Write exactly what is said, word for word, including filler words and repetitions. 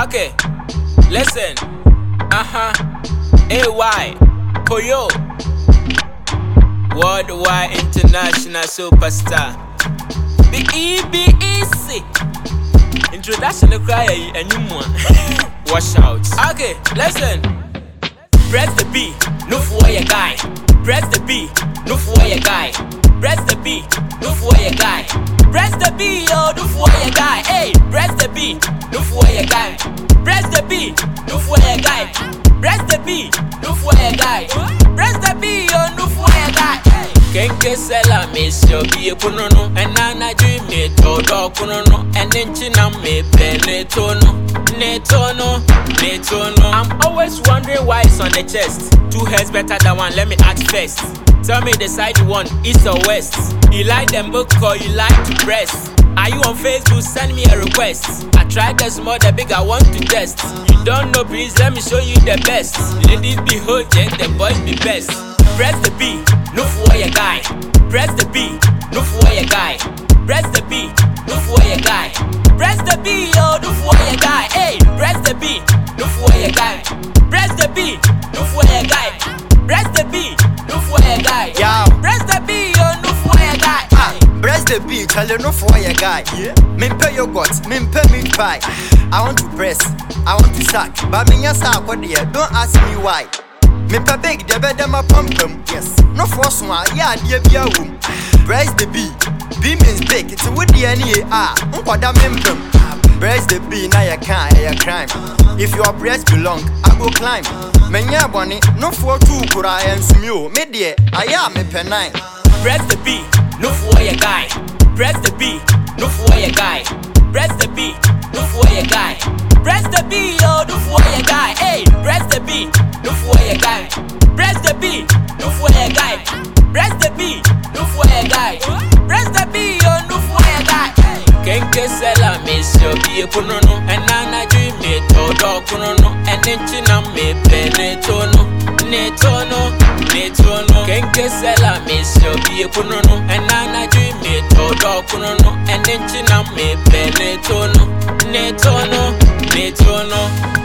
Okay, listen. Uh-huh. A Y Koyo, worldwide international superstar. B E B E C. Introduction to cry a new one. Wash out. Okay, listen. Press the B, no for your guy. Press the B, no for your guy. Press the B, no for your guy. Press the B, oh, no for your guy. Hey, press the B, no for your guy. Press the B, no for your guy. Press the B, no for your guy. Press the B, oh, no for your guy. Kenke sela me so be a punono, and Nana dream me to dog punono, and then china me penetono, netono, netono. I'm always wondering why it's on the chest. Two heads better than one, let me ask first. Tell me the side you want, east or west. You like them book or you like to press? Are you on Facebook? Send me a request. I tried the small, the big I want to test. You don't know, please let me show you the best. Ladies be hood, yeah, the boys be best. Press the B, no for your guy. Press the B, no for your guy. Press the B, no for your guy. Press the B, oh, no for your guy. Hey, press the B, no for your guy. Press the B, no for your guy. Press the B, no for your guy. Yeah. Press the B, oh, no for your guy. Ah, press the B, tell you no for your guy. Yeah. Me pay your guts, me pay me pie. I want to press, I want to sack, but me yes I what there. Don't ask me why. Me pay big, the better my pump them. Yes. No force one, yeah, dear be a room. Press the B, B means big. It's a woody and ye ah. Unko da membem. Press the B, now you can't, a crime. If your breast belong, I go climb. Menya bonny, no for two kura and smew. Me dear, I am a penine. Press the B, no for your guy. Press the B, no for your guy. Press the B, no for your guy. Press the B, oh, no for your guy. Hey, press the B, no for your guy. Press the B, no for your guy. Press the B, no for your guy. Press the B, oh, no for your guy. Kenke sela me so be a punono, and Nana dream me to dog punono, and then china me penetono, netono, netono. Kenke sela me so be a punono, and Nana dream me to dog punono, and then china me penetono, netono, netono.